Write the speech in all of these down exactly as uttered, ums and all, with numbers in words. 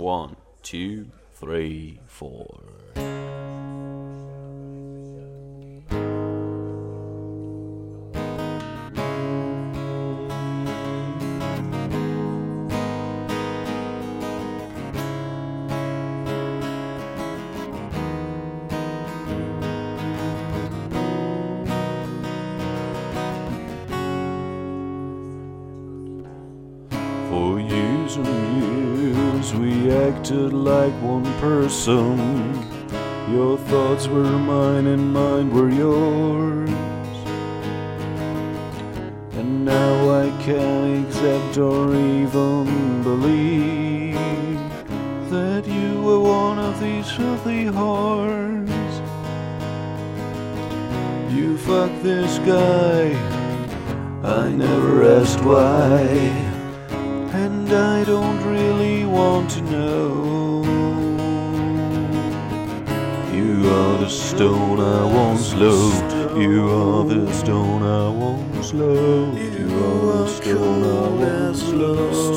One, two, three, four. For years and years we acted like one person. Your thoughts were mine and mine were yours. And now I can't accept or even believe that you were one of these filthy whores. You fucked this guy, I never asked why, and I don't really want to know. You are the stone I once loved. You are the stone I once loved. You are the stone I once loved.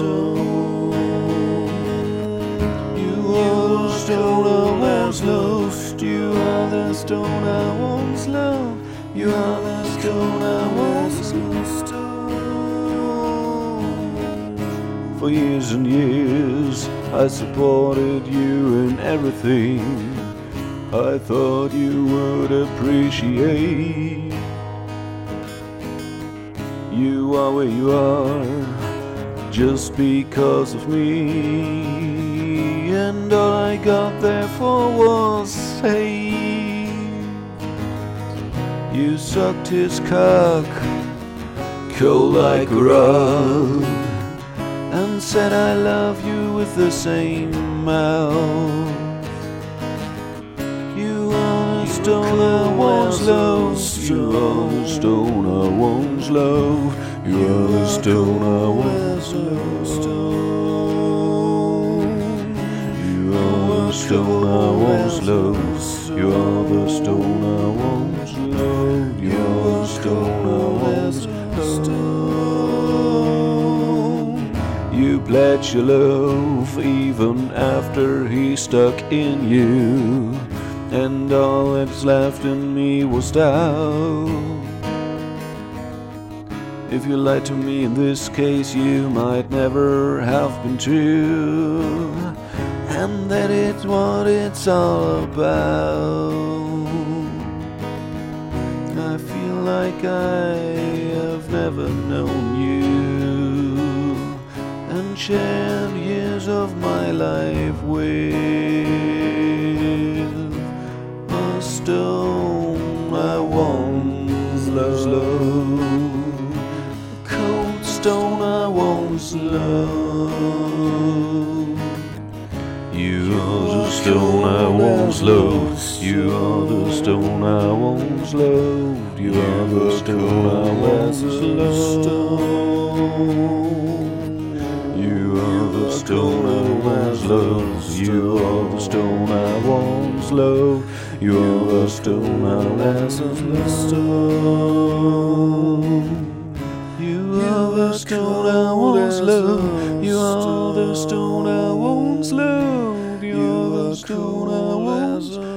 You are the stone I once loved. You are the stone I once loved. You are the stone I once loved. For years and years I supported you in everything I thought you would appreciate. You are where you are just because of me, and all I got there for was hate. You sucked his cock cold like a rug and said I love you with the same mouth. You are the stone I once loved. You are the stone I once loved. You are the stone I once loved. You are the stone I once loved. You are the stone I once loved. You are the stone I once loved. You pledged your love even after he stuck in you, and all that's left in me was doubt. If you lied to me in this case, you might never have been true, and that is what it's all about. I feel like I have never known you and shared years of my life with a stone I once loved, a cold stone I once loved. You are the stone I once loved. You are the stone I once loved. You are the stone I once loved. You are the stone I once loved. You are the stone I once loved. You are the stone I once loved. You are the stone I once loved. You are the stone I once loved. You are the stone I once loved.